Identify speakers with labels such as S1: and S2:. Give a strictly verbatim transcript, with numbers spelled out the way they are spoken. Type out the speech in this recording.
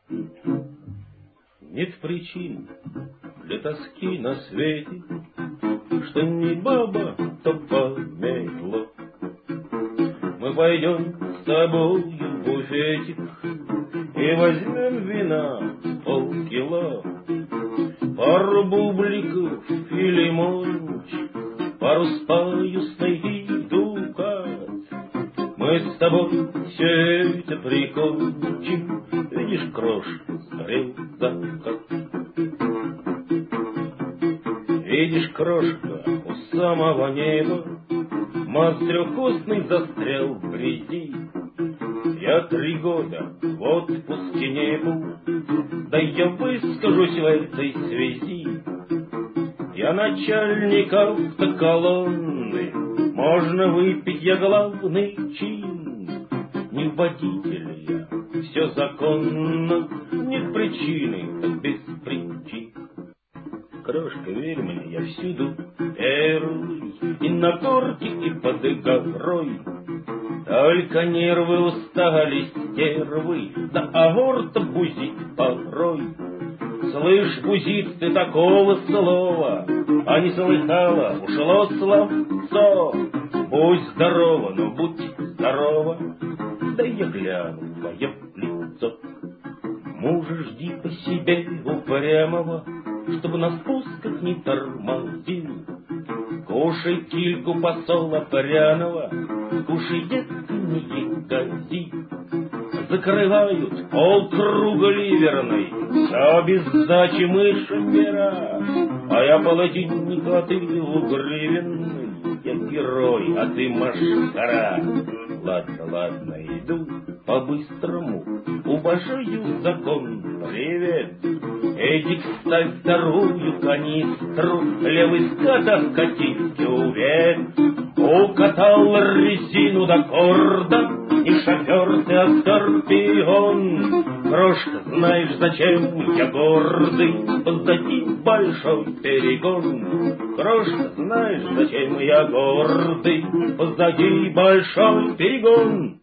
S1: Нет причин для тоски на свете, что не баба, то помело. Мы пойдем с тобою в буфетик и возьмем вина полкило, пару бубликов и лимончик, пару спаюсной и дукат. Мы с тобой все это прикончим. Видишь, крошка, сгорел закат. Видишь, крошка, у самого неба мост трехосный застрял в грязи. Я три года в отпуске не был, да я выскажусь в этой связи. Я начальник автоколонны, можно выпить, я главный чин. Не водитель я, все законно, нет причины, так без причин. Крошка, верь мне, я всюду первый, и на горке, и под горой. Только нервы устали стервы, да аворта бузит порой. Слышь, бузит, ты такого слова, а не слыхала, ушло словцо. Будь здорова, но будь здорова, да я гляну в твое лицо. Мужа жди по себе упрямого, чтобы на спусках не тормозил. Кушай кильку посола пряного, кушай, детка, не ягоди. Закрывают полкруга ливерной, все без сдачи мышемера. А я полотенник, а ты двугривенный, я герой, а ты машкара. Ладно, ладно, иду по-быстрому, уважаю закон. Привет! Эдик, ставь вторую канистру, левый скат откати в кювет. Укатал резину до корда, и шофер ты, а скорпион. Крошка, знаешь, зачем я гордый, позади большой перегон. Крошка, знаешь, зачем я гордый, позади большой перегон.